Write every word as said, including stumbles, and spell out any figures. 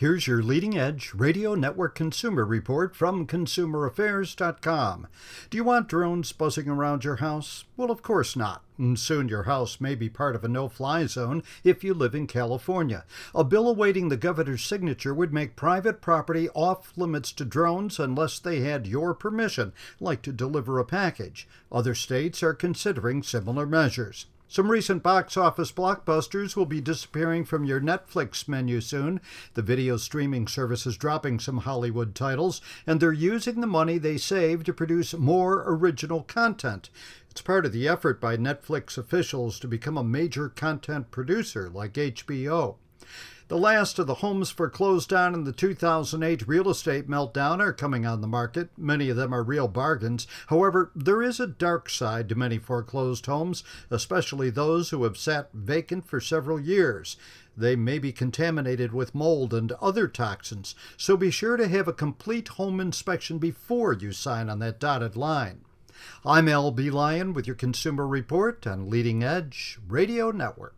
Here's your leading edge radio network consumer report from consumer affairs dot com. Do you want drones buzzing around your house? Well, of course not. And soon your house may be part of a no-fly zone if you live in California. A bill awaiting the governor's signature would make private property off limits to drones unless they had your permission, like to deliver a package. Other states are considering similar measures. Some recent box office blockbusters will be disappearing from your Netflix menu soon. The video streaming service is dropping some Hollywood titles, and they're using the money they save to produce more original content. It's part of the effort by Netflix officials to become a major content producer like H B O. The last of the homes foreclosed on in the two thousand eight real estate meltdown are coming on the market. Many of them are real bargains. However, there is a dark side to many foreclosed homes, especially those who have sat vacant for several years. They may be contaminated with mold and other toxins, so be sure to have a complete home inspection before you sign on that dotted line. I'm Al B. Lyon with your Consumer Report on Leading Edge Radio Network.